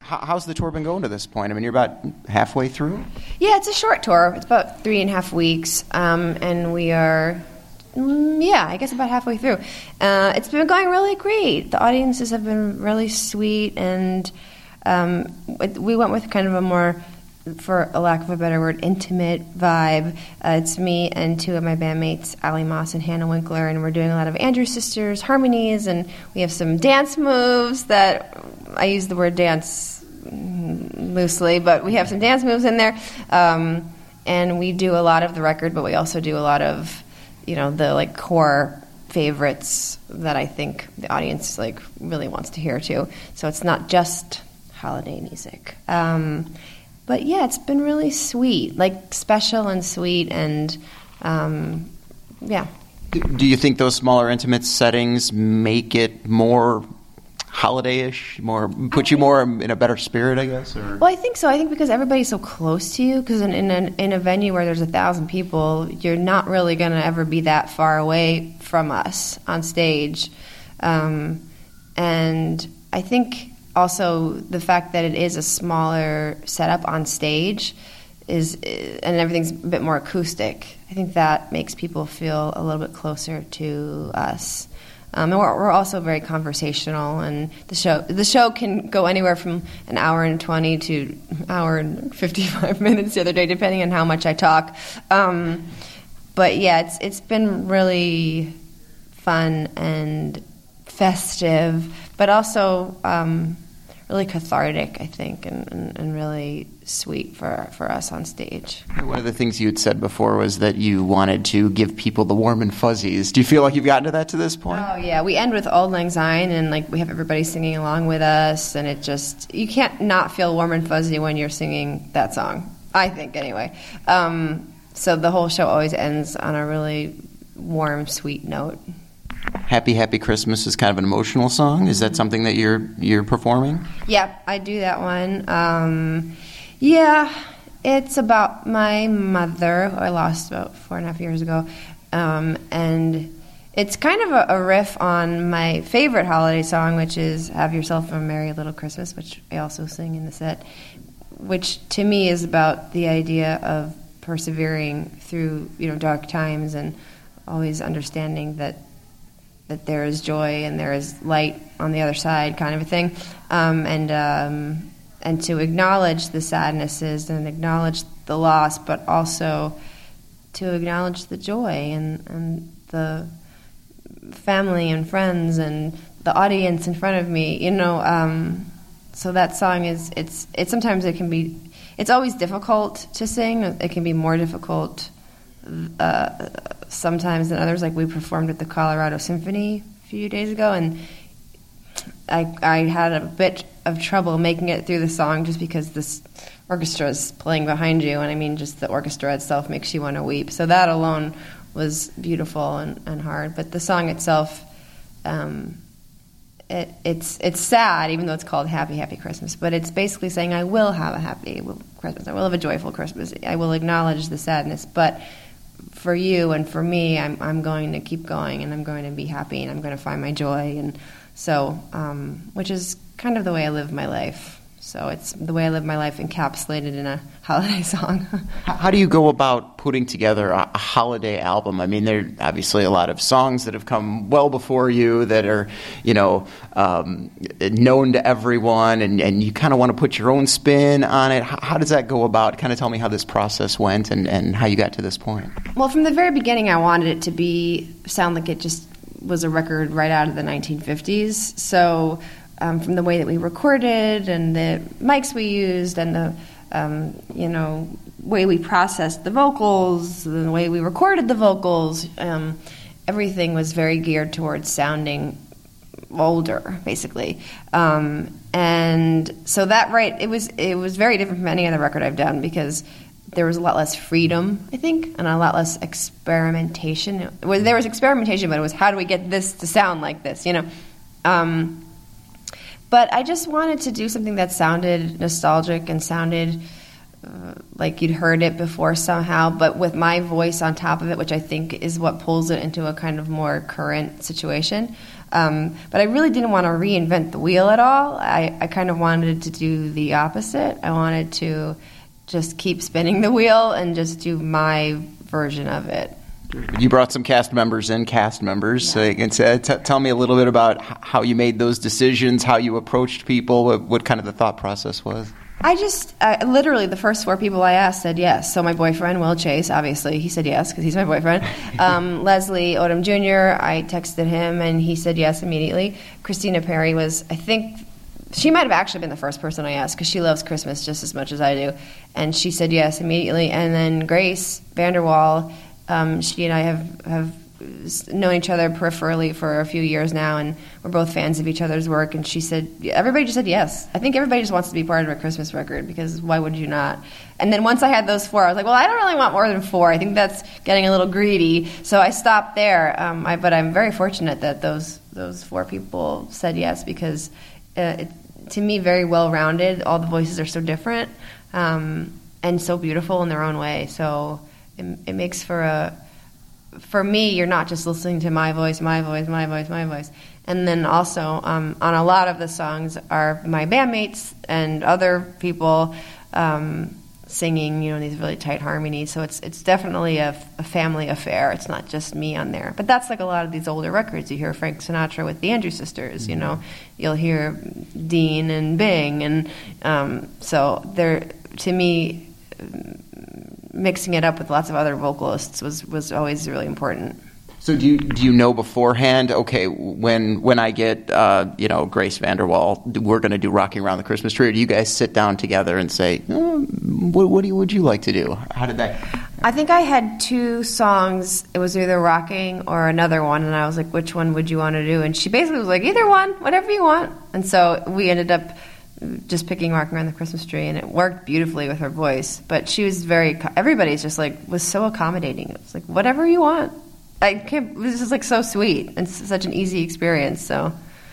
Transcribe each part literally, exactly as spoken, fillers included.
How, how's the tour been going to this point? I mean, you're about halfway through? Yeah, it's a short tour. It's about three and a half weeks, um, and we are, mm, yeah, I guess about halfway through. Uh, it's been going really great. The audiences have been really sweet, and um, we went with kind of a more, for a lack of a better word, intimate vibe. Uh, it's me and two of my bandmates, Allie Moss and Hannah Winkler, and we're doing a lot of Andrews Sisters harmonies, and we have some dance moves that, I use the word dance loosely, but we have some dance moves in there. Um, and we do a lot of the record, but we also do a lot of, you know, the like core favorites that I think the audience like really wants to hear too. So it's not just holiday music. Um, but yeah, it's been really sweet, like special and sweet, and um, yeah. Do you think those smaller, intimate settings make it more holiday-ish, more put you more in a better spirit, I guess? Or? Well, I think so. I think because everybody's so close to you, because in, in, a, in a venue where there's a thousand people, you're not really going to ever be that far away from us on stage. Um, and I think also the fact that it is a smaller setup on stage is, and everything's a bit more acoustic, I think that makes people feel a little bit closer to us. Um, and we're, we're also very conversational, and the show the show can go anywhere from an hour and twenty to an hour and fifty-five minutes the other day, depending on how much I talk. Um, but yeah, it's it's been really fun and festive, but also um, really cathartic, I think, and, and, and really sweet for for us on stage. One of the things you had said before was that you wanted to give people the warm and fuzzies. Do you feel like you've gotten to that to this point? Oh yeah, we end with Auld Lang Syne, and like we have everybody singing along with us, and it just, you can't not feel warm and fuzzy when you're singing that song, I think anyway. Um, so the whole show always ends on a really warm, sweet note. Happy Happy Christmas is kind of an emotional song. Is that something that you're you're performing? Yeah, I do that one. Um, yeah, it's about my mother, who I lost about four and a half years ago. Um, and it's kind of a, a riff on my favorite holiday song, which is Have Yourself a Merry Little Christmas, which I also sing in the set, which to me is about the idea of persevering through, you know, dark times, and always understanding that that there is joy and there is light on the other side, kind of a thing, um, and um, and to acknowledge the sadnesses and acknowledge the loss, but also to acknowledge the joy and, and the family and friends and the audience in front of me, you know. Um, so that song is, it's it's sometimes it can be, it's always difficult to sing. It can be more difficult Uh, sometimes than others. Like we performed at the Colorado Symphony a few days ago, and I I had a bit of trouble making it through the song just because this orchestra is playing behind you, and I mean just the orchestra itself makes you want to weep. So that alone was beautiful and, and hard. But the song itself, um, it, it's it's sad, even though it's called Happy Happy Christmas. But it's basically saying I will have a happy Christmas. I will have a joyful Christmas. I will acknowledge the sadness, but for you and for me, I'm I'm going to keep going, and I'm going to be happy, and I'm going to find my joy, and so, um, which is kind of the way I live my life. So it's the way I live my life encapsulated in a holiday song. How do you go about putting together a, a holiday album? I mean, there are obviously a lot of songs that have come well before you that are, you know, um, known to everyone, and, and you kind of want to put your own spin on it. How, how does that go about? Kind of tell me how this process went and, and how you got to this point. Well, from the very beginning, I wanted it to be sound like it just was a record right out of the nineteen fifties. So Um, from the way that we recorded and the mics we used and the, um, you know, way we processed the vocals, the way we recorded the vocals, um, everything was very geared towards sounding older, basically. Um, and so that, right, it was it was very different from any other record I've done because there was a lot less freedom, I think, and a lot less experimentation. It was, there was experimentation, but it was how do we get this to sound like this, you know? Um, But I just wanted to do something that sounded nostalgic and sounded uh, like you'd heard it before somehow, but with my voice on top of it, which I think is what pulls it into a kind of more current situation. Um, but I really didn't want to reinvent the wheel at all. I, I kind of wanted to do the opposite. I wanted to just keep spinning the wheel and just do my version of it. You brought some cast members in, cast members. Yeah. So you can say, t- tell me a little bit about how you made those decisions, how you approached people, what, what kind of the thought process was. I just, uh, literally, the first four people I asked said yes. So my boyfriend, Will Chase, obviously, he said yes because he's my boyfriend. Um, Leslie Odom Junior, I texted him and he said yes immediately. Christina Perry was, I think, she might have actually been the first person I asked because she loves Christmas just as much as I do. And she said yes immediately. And then Grace Vanderwall, um, she and I have, have known each other peripherally for a few years now, and we're both fans of each other's work. And she said, everybody just said yes. I think everybody just wants to be part of a Christmas record because why would you not? And then once I had those four, I was like, well, I don't really want more than four. I think that's getting a little greedy. So I stopped there. Um, I, but I'm very fortunate that those those four people said yes because, uh, it, to me, very well-rounded. All the voices are so different um, and so beautiful in their own way. So it, it makes for a... For me, you're not just listening to my voice, my voice, my voice, my voice. And then also, um, on a lot of the songs are my bandmates and other people um, singing, you know, these really tight harmonies. So it's it's definitely a, a family affair. It's not just me on there. But that's like a lot of these older records. You hear Frank Sinatra with the Andrews Sisters, mm-hmm. you know. You'll hear Dean and Bing. And um, so they're, to me... mixing it up with lots of other vocalists was, was always really important. So do you do you know beforehand? Okay, when when I get uh, you know Grace Vanderwall, we're going to do "Rocking Around the Christmas Tree." Or do you guys sit down together and say, oh, "What what do you, would you like to do?" How did that? I think I had two songs. It was either "Rocking" or another one, and I was like, "Which one would you want to do?" And she basically was like, "Either one, whatever you want." And so we ended up just picking "Rocking Around the Christmas Tree," and it worked beautifully with her voice. But she was very, everybody's just like, was so accommodating. It was like, whatever you want. I can't, it was just like so sweet and such an easy experience, so.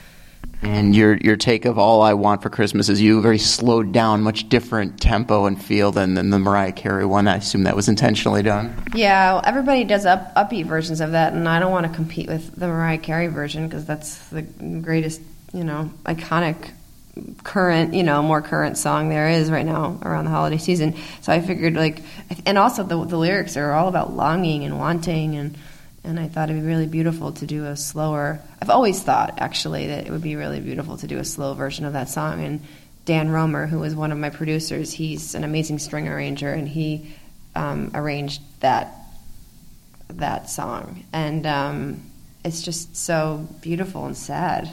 And your your take of "All I Want for Christmas Is You," very slowed down, much different tempo and feel than, than the Mariah Carey one. I assume that was intentionally done. Yeah, well, everybody does up, upbeat versions of that, and I don't want to compete with the Mariah Carey version because that's the greatest, you know, iconic current, you know, more current song there is right now around the holiday season. So I figured, like, and also the the lyrics are all about longing and wanting, and and I thought it'd be really beautiful to do a slower. I've always thought actually that it would be really beautiful to do a slow version of that song. And Dan Romer, who was one of my producers, he's an amazing string arranger, and he um, arranged that that song, and um, it's just so beautiful and sad.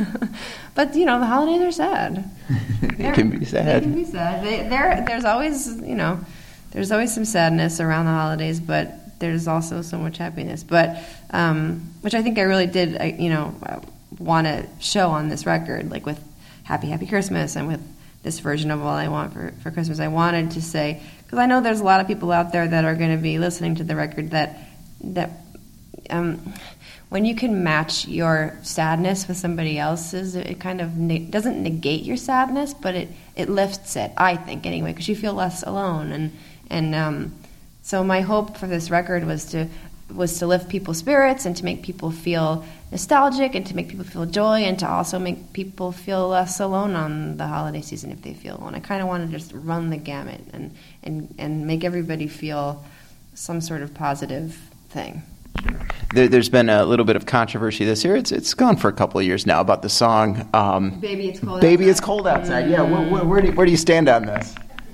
But, you know, the holidays are sad. It can be sad. They can be sad. They, there's always, you know, there's always some sadness around the holidays, but there's also so much happiness. But, um, which I think I really did, I, you know, want to show on this record, like with Happy, Happy Christmas and with this version of All I Want for, for Christmas. I wanted to say, because I know there's a lot of people out there that are going to be listening to the record that, that, um, when you can match your sadness with somebody else's, it kind of ne- doesn't negate your sadness, but it, it lifts it, I think, anyway, because you feel less alone. And and um, so my hope for this record was to was to lift people's spirits and to make people feel nostalgic and to make people feel joy and to also make people feel less alone on the holiday season if they feel alone. I kind of wanted to just run the gamut and, and, and make everybody feel some sort of positive thing. There, there's been a little bit of controversy this year. It's it's gone for a couple of years now about the song um, "Baby It's Cold Baby Outside." It's Cold Outside. Yeah, where, where, where, do you, where do you stand on this?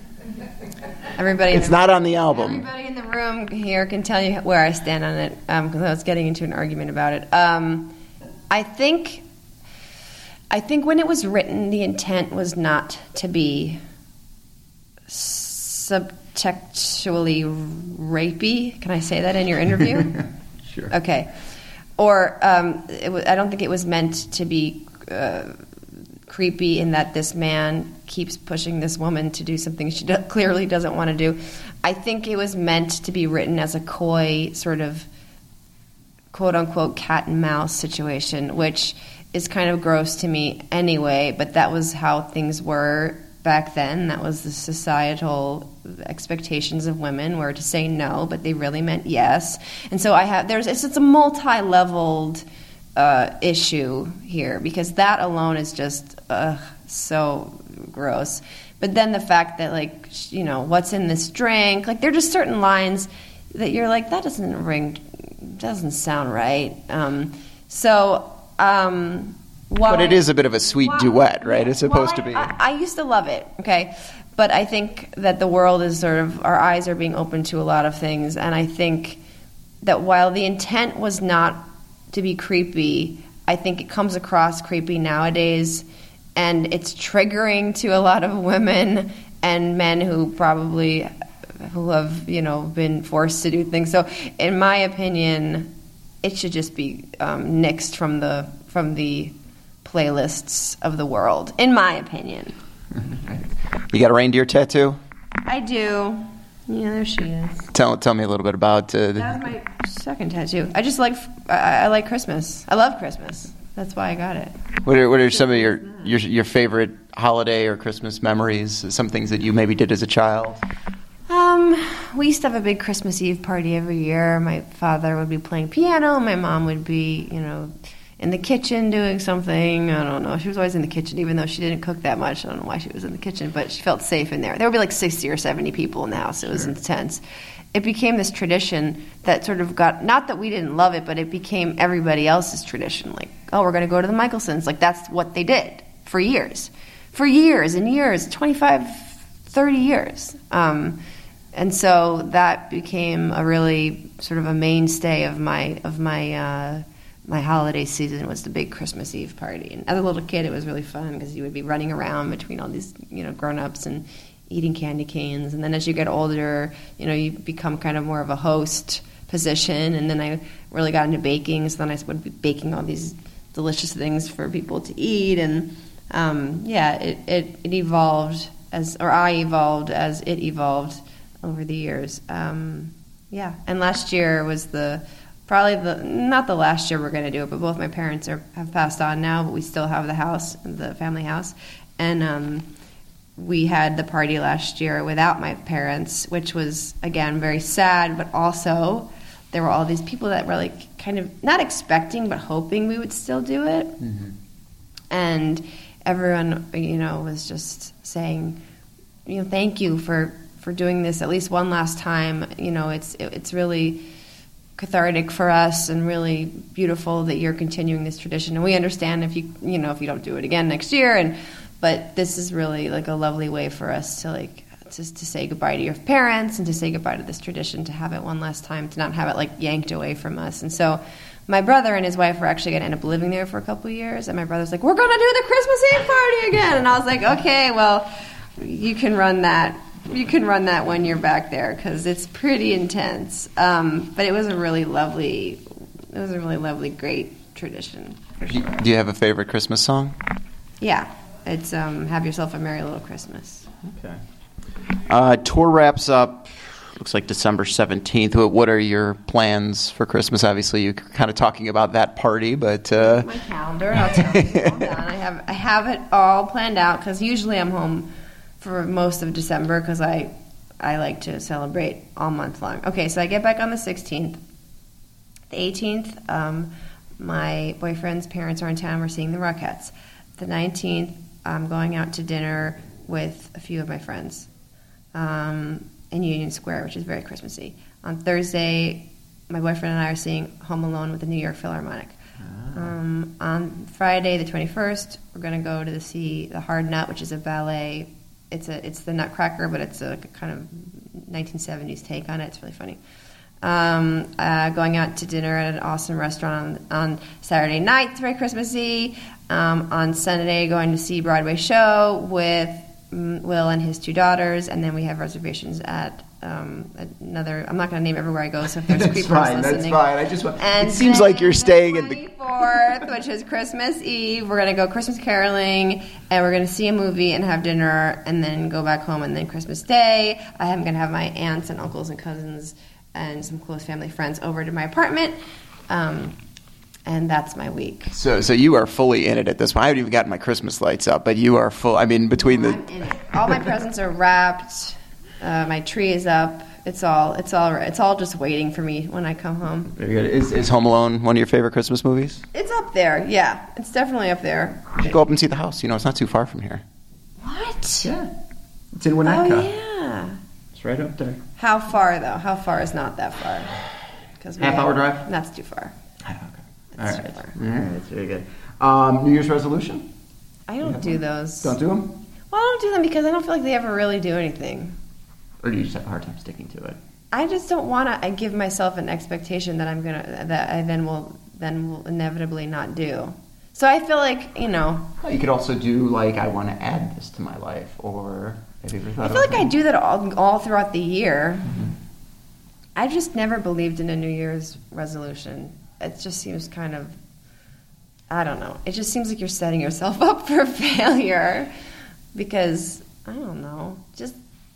Everybody, it's not on the album. Everybody in the room here can tell you where I stand on it because um, I was getting into an argument about it. Um, I think, I think when it was written, the intent was not to be subtextually rapey. Can I say that in your interview? Sure. Okay. Or um, it w- I don't think it was meant to be uh, creepy in that this man keeps pushing this woman to do something she do- clearly doesn't want to do. I think it was meant to be written as a coy sort of quote-unquote cat and mouse situation, which is kind of gross to me anyway, but that was how things were back then. That was the societal expectations of women were to say no, but they really meant yes. And so I have there's it's, it's a multi-leveled uh, issue here, because that alone is just uh, so gross. But then the fact that, like, you know, what's in this drink? Like, there are just certain lines that you're like, that doesn't ring, doesn't sound right. Um, so, um, while but it I, is a bit of a sweet while, duet, right? It's supposed I, to be. I, I used to love it, okay? But I think that the world is sort of, our eyes are being opened to a lot of things. And I think that while the intent was not to be creepy, I think it comes across creepy nowadays. And it's triggering to a lot of women and men who probably who have, you know, been forced to do things. So, in my opinion, it should just be um, nixed from the from the playlists of the world. In my opinion. You got a reindeer tattoo? I do. Yeah, there she is. Tell tell me a little bit about. Uh, That was my second tattoo. I just like I, I like Christmas. I love Christmas. That's why I got it. What are, what are some of your, your your favorite holiday or Christmas memories? Some things that you maybe did as a child? Um, we used to have a big Christmas Eve party every year. My father would be playing piano. My mom would be, you know, in the kitchen doing something. I don't know. She was always in the kitchen, even though she didn't cook that much. I don't know why she was in the kitchen, but she felt safe in there. There would be like sixty or seventy people in the house. It was sure. intense. It became this tradition that sort of got, not that we didn't love it, but it became everybody else's tradition. Like, oh, we're going to go to the Michelsons. Like, that's what they did for years. For years and years, twenty-five, thirty years. Um, and so that became a really sort of a mainstay of my of my uh, my holiday season, was the big Christmas Eve party. And as a little kid, it was really fun because you would be running around between all these, you know, grown-ups and eating candy canes. And then as you get older, you know, you become kind of more of a host position. And then I really got into baking, so then I would be baking all these delicious things for people to eat. And um, yeah, it, it, it evolved as, or I evolved as it evolved over the years. Um, yeah, and last year was the, probably the, not the last year we're going to do it, but both my parents are have passed on now, but we still have the house, the family house. And um, we had the party last year without my parents, which was, again, very sad, but also there were all these people that were like kind of not expecting but hoping we would still do it. Mm-hmm. And everyone, you know, was just saying, you know, thank you for, for doing this at least one last time. You know, it's it, it's really cathartic for us and really beautiful that you're continuing this tradition. And we understand if you, you know, if you don't do it again next year. And but this is really like a lovely way for us to like just to say goodbye to your parents and to say goodbye to this tradition, to have it one last time, to not have it like yanked away from us. And so my brother and his wife were actually going to end up living there for a couple of years. And my brother's like, we're going to do the Christmas Eve party again. And I was like, okay, well, you can run that. You can run that when you're back there because it's pretty intense. Um, but it was a really lovely, it was a really lovely, great tradition for sure. Do you have a favorite Christmas song? Yeah. It's um, Have Yourself a Merry Little Christmas. Okay. Uh, tour wraps up, looks like December seventeenth. What are your plans for Christmas? Obviously, you're kind of talking about that party, but... Uh... My calendar, I'll tell you. Hold on. I have, I have it all planned out because usually I'm home for most of December because I, I like to celebrate all month long. Okay, so I get back on the sixteenth. The eighteenth, um, my boyfriend's parents are in town. We're seeing the Rockettes. The nineteenth, I'm going out to dinner with a few of my friends um, in Union Square, which is very Christmassy. On Thursday, my boyfriend and I are seeing Home Alone with the New York Philharmonic. Ah. Um, on Friday, the twenty-first, we're going to go to the see The Hard Nut, which is a ballet. It's a it's the Nutcracker, but it's a kind of nineteen seventies take on it. It's really funny. Um, uh, going out to dinner at an awesome restaurant on, on Saturday night. It's very Christmassy. Um, on Sunday, going to see Broadway show with um, Will and his two daughters, and then we have reservations at um, another. I'm not going to name everywhere I go, so if there's that's creepers fine, listening, that's fine. I just want. And it seems like you're staying the in the twenty-fourth, which is Christmas Eve. We're going to go Christmas caroling, and we're going to see a movie and have dinner, and then go back home, and then Christmas Day, I am going to have my aunts and uncles and cousins and some close family friends over to my apartment. Um, And that's my week. So so you are fully in it at this point. I haven't even gotten my Christmas lights up, but you are full. I mean, between the... I'm in it. All my presents are wrapped. Uh, my tree is up. It's all it's all it's all just waiting for me when I come home. Very good. Is, is Home Alone one of your favorite Christmas movies? It's up there, yeah. It's definitely up there. You should go up and see the house. You know, it's not too far from here. What? Yeah. It's in Winnetka. Oh, yeah. It's right up there. How far, though? How far is not that far? Half have, hour drive? That's too far. Okay. That's All right. too far. All right. That's very good. Um, New Year's resolution? I don't do those. Don't do them? Well, I don't do them because I don't feel like they ever really do anything. Or do you just have a hard time sticking to it? I just don't want to give myself an expectation that I'm gonna that I then will then will inevitably not do. So I feel like, you know. Well, you could also do like, I want to add this to my life, or have you ever thought? I feel like that? I do that all all throughout the year. Mm-hmm. I just never believed in a New Year's resolution. It just seems kind of, I don't know. It just seems like you're setting yourself up for failure because, I don't know, just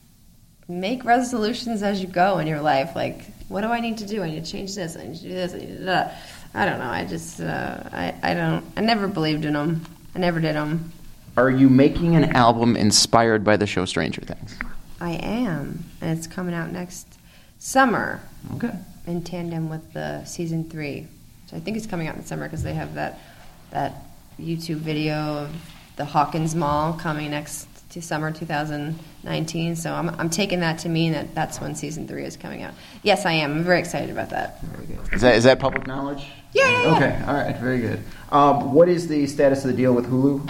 make resolutions as you go in your life. Like, what do I need to do? I need to change this. I need to do this. I need to do that. I don't know. I just, uh, I, I don't, I never believed in them. I never did them. Are you making an album inspired by the show Stranger Things? I am. And it's coming out next summer. Okay. In tandem with the season three. So I think it's coming out in summer because they have that that YouTube video of the Hawkins Mall coming next to summer two thousand nineteen. So I'm I'm taking that to mean that that's when season three is coming out. Yes, I am. I'm very excited about that. Very good. Is that is that public knowledge? Yeah, yeah, yeah. Okay. All right. Very good. Um, what is the status of the deal with Hulu?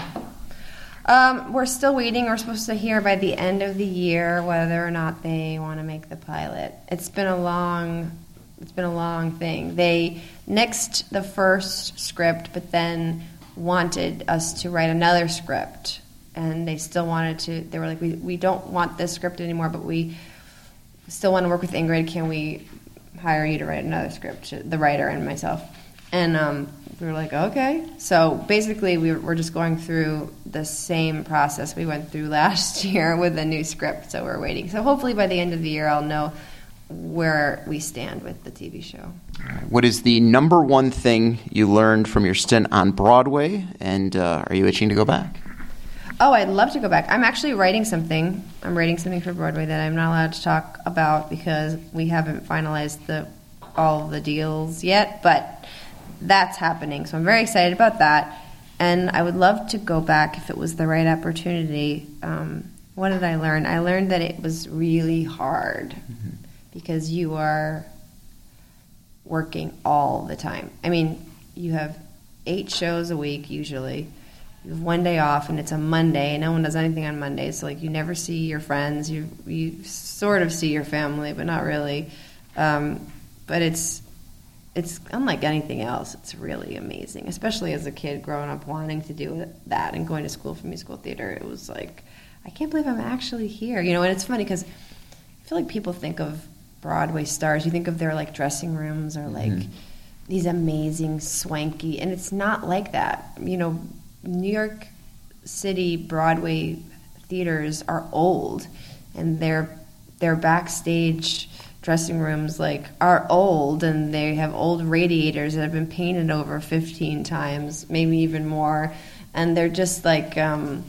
Um, we're still waiting. We're supposed to hear by the end of the year whether or not they want to make the pilot. It's been a long, it's been a long thing. They nixed the first script, but then wanted us to write another script, and they still wanted to. They were like, we we don't want this script anymore, but we still want to work with Ingrid. Can we hire you to write another script? The writer and myself, and um, we were like, okay. So basically, we we're just going through the same process we went through last year with a new script. So we're waiting. So hopefully by the end of the year, I'll know where we stand with the T V show. All right. What is the number one thing you learned from your stint on Broadway, and uh, are you itching to go back? Oh, I'd love to go back. I'm actually writing something. I'm writing something for Broadway that I'm not allowed to talk about because we haven't finalized the all the deals yet, but that's happening. So I'm very excited about that, and I would love to go back if it was the right opportunity. Um, what did I learn? I learned that it was really hard mm-hmm. because you are working all the time. I mean, you have eight shows a week usually. You have one day off, and it's a Monday, and no one does anything on Mondays. So, like, you never see your friends. You you sort of see your family, but not really. Um, but it's it's unlike anything else. It's really amazing, especially as a kid growing up wanting to do that and going to school for musical theater. It was like, I can't believe I'm actually here. You know, and it's funny because I feel like people think of Broadway stars. You think of their, like, dressing rooms or, like, mm-hmm. these amazing, swanky, and it's not like that. You know, New York City Broadway theaters are old, and their their backstage dressing rooms like are old, and they have old radiators that have been painted over fifteen times, maybe even more, and they're just like um,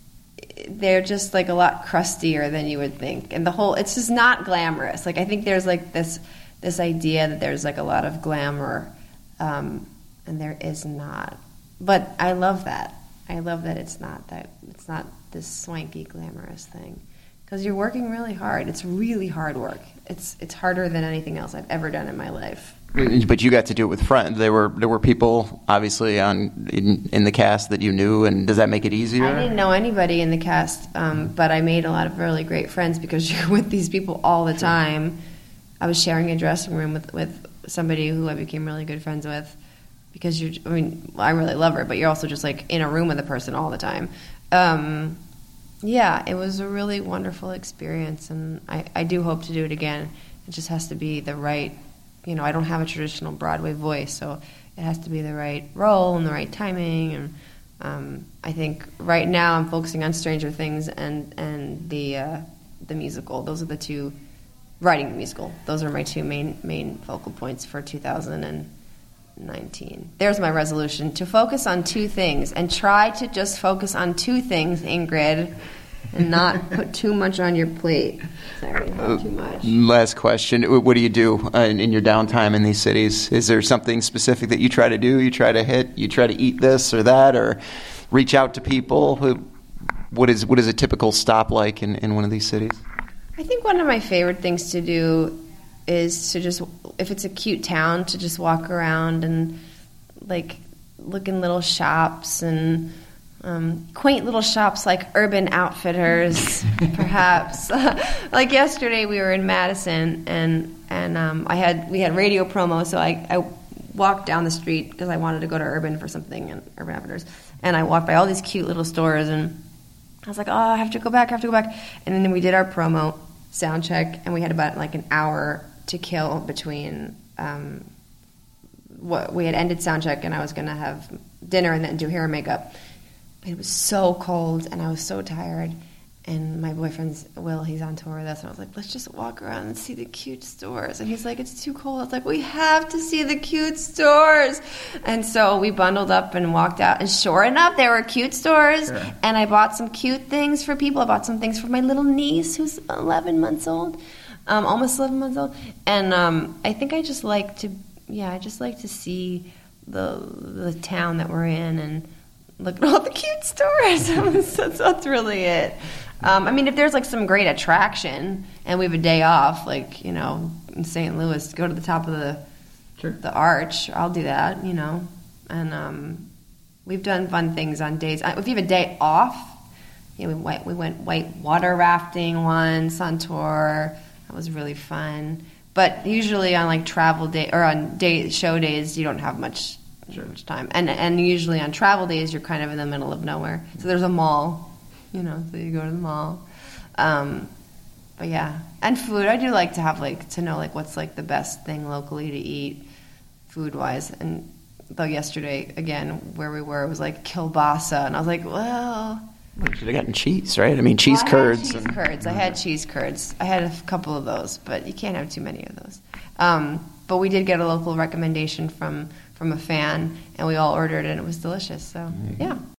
they're just like a lot crustier than you would think, and the whole it's just not glamorous. Like I think there's like this this idea that there's like a lot of glamour, um, and there is not. But I love that. I love that it's not that it's not this swanky, glamorous thing, because you're working really hard. It's really hard work. It's it's harder than anything else I've ever done in my life. But you got to do it with friends. There were there were people obviously on in, in the cast that you knew, and does that make it easier? I didn't know anybody in the cast, um, but I made a lot of really great friends because you're with these people all the time. I was sharing a dressing room with with somebody who I became really good friends with. Because you're, I mean, I really love her, but you're also just like in a room with a person all the time. Um, yeah, it was a really wonderful experience, and I, I do hope to do it again. It just has to be the right, you know, I don't have a traditional Broadway voice, so it has to be the right role and the right timing. And um, I think right now I'm focusing on Stranger Things and and the uh, the musical. Those are the two, writing the musical. Those are my two main main focal points for two thousand nineteen. There's my resolution, to focus on two things and try to just focus on two things, Ingrid. and not put too much on your plate. Sorry, not too much. Last question. What do you do uh, in, in your downtime in these cities? Is there something specific that you try to do? You try to hit? You try to eat this or that, or reach out to people? What is what is a typical stop like in, in one of these cities? I think one of my favorite things to do is to just, if it's a cute town, to just walk around and like look in little shops and um, quaint little shops like Urban Outfitters, perhaps. Like yesterday, we were in Madison, and and um, I had we had radio promo, so I, I walked down the street because I wanted to go to Urban for something in Urban Outfitters, and I walked by all these cute little stores, and I was like, oh, I have to go back, I have to go back, and then we did our promo sound check, and we had about like an hour to kill between. Um, what we had ended sound check, and I was going to have dinner and then do hair and makeup. It was so cold, and I was so tired. And my boyfriend's Will, he's on tour with us, and I was like, let's just walk around and see the cute stores. And he's like, it's too cold. I was like, we have to see the cute stores. And so we bundled up and walked out, and sure enough, there were cute stores. Sure. And I bought some cute things for people. I bought some things for my little niece, who's eleven months old, um, almost eleven months old. And um, I think I just like to, yeah, I just like to see the the town that we're in and look at all the cute stores. that's, that's really it. Um, I mean, if there's like some great attraction and we have a day off, like, you know, in Saint Louis, go to the top of the sure. the arch, I'll do that, you know. And um, we've done fun things on days. If you have a day off, you know, we went, we went white water rafting once on tour. That was really fun. But usually on like travel day or on day show days, you don't have much, sure. much time. And and usually on travel days, you're kind of in the middle of nowhere. So there's a mall. You know, so you go to the mall. Um, but yeah, and food. I do like to have like to know like what's like the best thing locally to eat, food wise. And though yesterday again where we were it was like kielbasa, and I was like, well, you should have gotten cheese, right? I mean, cheese well, I curds. Had cheese and, curds. I had cheese curds. I had a couple of those, but you can't have too many of those. Um, but we did get a local recommendation from from a fan, and we all ordered it, and it was delicious. So yeah.